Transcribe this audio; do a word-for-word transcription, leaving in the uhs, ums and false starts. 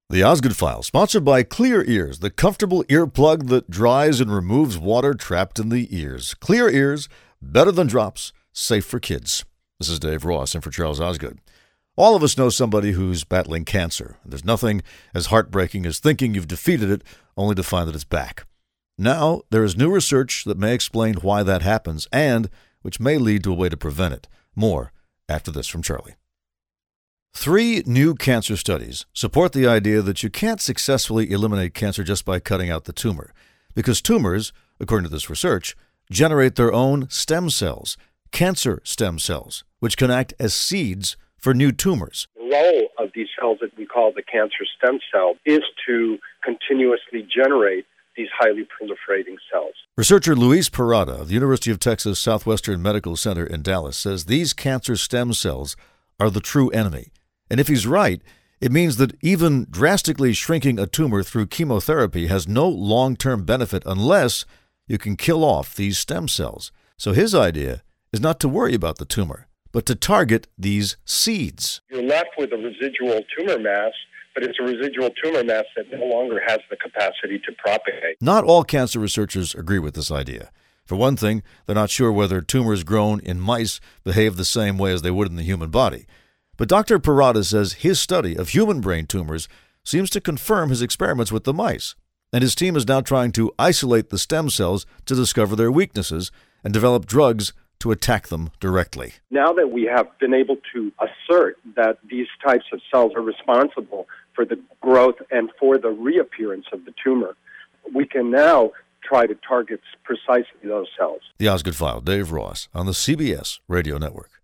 The Osgood File, sponsored by Clear Ears, the comfortable earplug that dries and removes water trapped in the ears. Clear Ears, better than drops, safe for kids. This is Dave Ross, in for Charles Osgood. All of us know somebody who's battling cancer. There's nothing as heartbreaking as thinking you've defeated it, only to find that it's back. Now, there is new research that may explain why that happens, and which may lead to a way to prevent it. More after this from Charlie. Three new cancer studies support the idea that you can't successfully eliminate cancer just by cutting out the tumor, because tumors, according to this research, generate their own stem cells, cancer stem cells, which can act as seeds for new tumors. The role of these cells that we call the cancer stem cell is to continuously generate these highly proliferating cells. Researcher Luis Parada of the University of Texas Southwestern Medical Center in Dallas says these cancer stem cells are the true enemy. And if he's right, it means that even drastically shrinking a tumor through chemotherapy has no long-term benefit unless you can kill off these stem cells. So his idea is not to worry about the tumor, but to target these seeds. You're left with a residual tumor mass, but it's a residual tumor mass that no longer has the capacity to propagate. Not all cancer researchers agree with this idea. For one thing, they're not sure whether tumors grown in mice behave the same way as they would in the human body. But Doctor Parada says his study of human brain tumors seems to confirm his experiments with the mice, and his team is now trying to isolate the stem cells to discover their weaknesses and develop drugs to attack them directly. Now that we have been able to assert that these types of cells are responsible for the growth and for the reappearance of the tumor, we can now try to target precisely those cells. The Osgood File, Dave Ross, on the C B S Radio Network.